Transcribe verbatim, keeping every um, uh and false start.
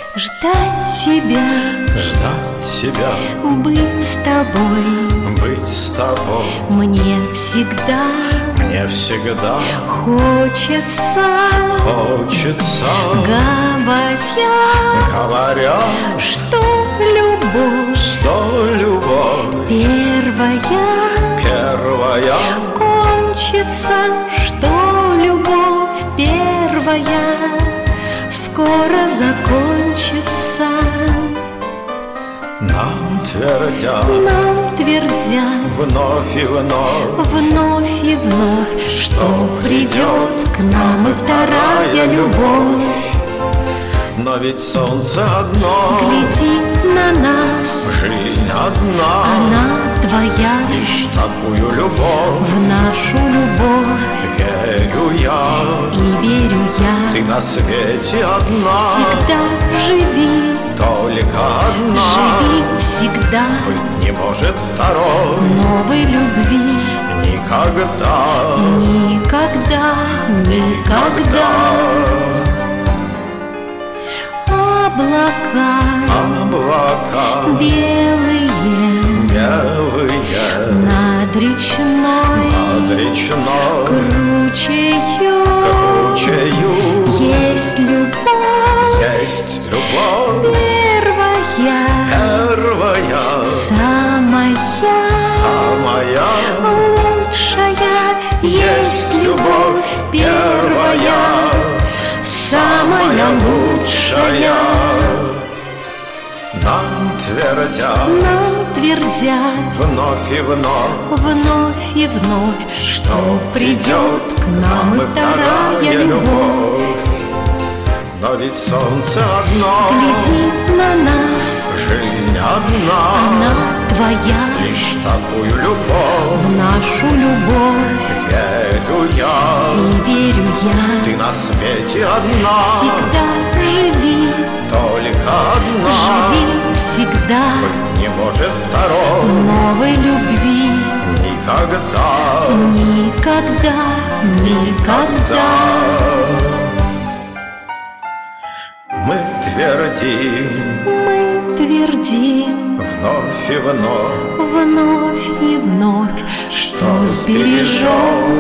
Ждать тебя, ждать тебя, быть с тобой, быть с тобой. мне всегда, мне всегда хочется, хочется, говоря, говоря, что любовь, что любовь первая, первая кончится, что любовь первая скоро закончится. нам твердят, Нам твердят вновь и вновь, вновь и вновь, что придет к нам и вторая любовь. Но ведь солнце одно, Глядит на нас, жизнь одна, она твоя, лишь такую любовь в нашу любовь верю я. и верю я. Ты на свете одна, Всегда живи, только одна, живи всегда быть не может второй новой любви. никогда, Никогда, никогда. Облака облака белые белые над речной, над речной кручею кручею. есть любовь Есть любовь первая, первая, самая, самая. лучшая. Есть любовь первая, самая лучшая. Нам твердят, Нам твердят вновь и вновь, вновь и вновь, что придет к нам и вторая любовь. Но ведь солнце одно, глядит на нас, жизнь одна, она твоя, лишь такую любовь в нашу любовь верю я. и верю я. Ты на свете одна, Всегда живи, только одна, живи всегда быть не может второй новой любви. никогда, Никогда, никогда. Мы твердим Мы твердим вновь и вновь, вновь и вновь, что сбережем